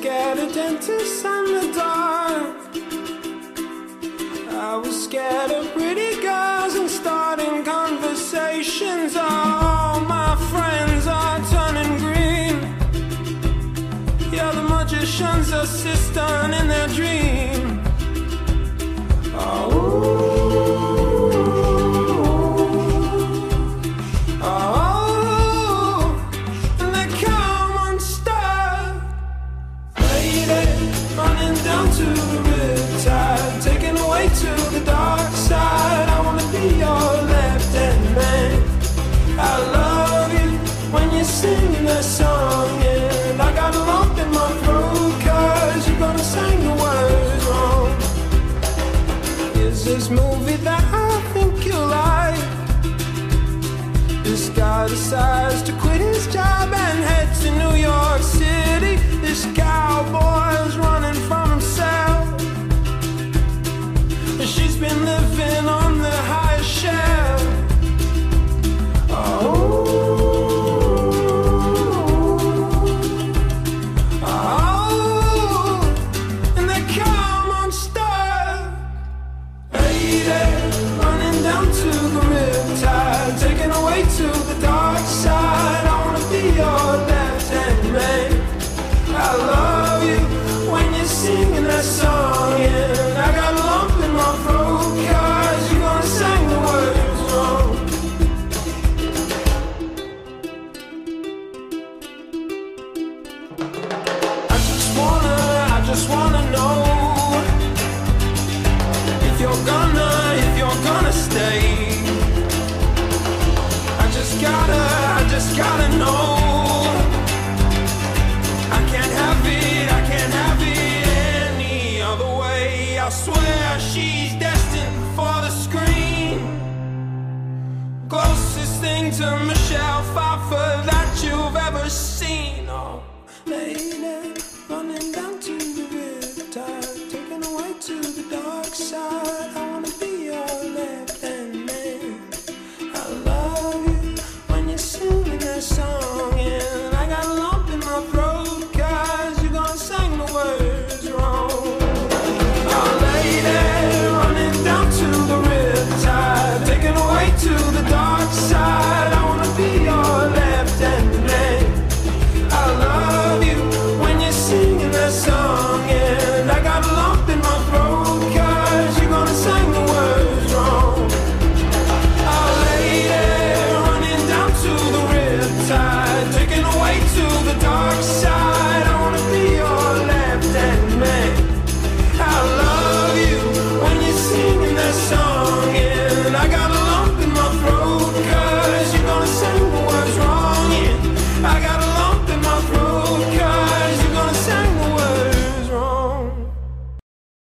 scared of dentists and the dark. I was scared of pretty girls and starting conversations. All my friends are turning green. Yeah, the magician's assistant in their dream. Oh. Down to the riptide, taken away to the dark side. I wanna be your left-hand man. I love you when you sing that song, and I got a lump in my throat 'cause you're gonna sing the words wrong. Is this movie that I think you like? This guy decides to quit his job and head to New York City. This cowboy's running from himself. She's been living on the highest shelf. Oh, oh, and they come unstuck. Lady, running down to the riptide, taken away to the dark side. I wanna be your left-hand man. I love you when you're singing that song, and I got a lump in my throat 'cause you're gonna sing the words wrong. I just wanna know if you're gonna stay. I just gotta know. I can't have it any other way. I swear she's destined for the screen. Closest thing to Michelle Pfeiffer that you've ever seen. Oh, lady, running down to the riptide, taken away to the dark side.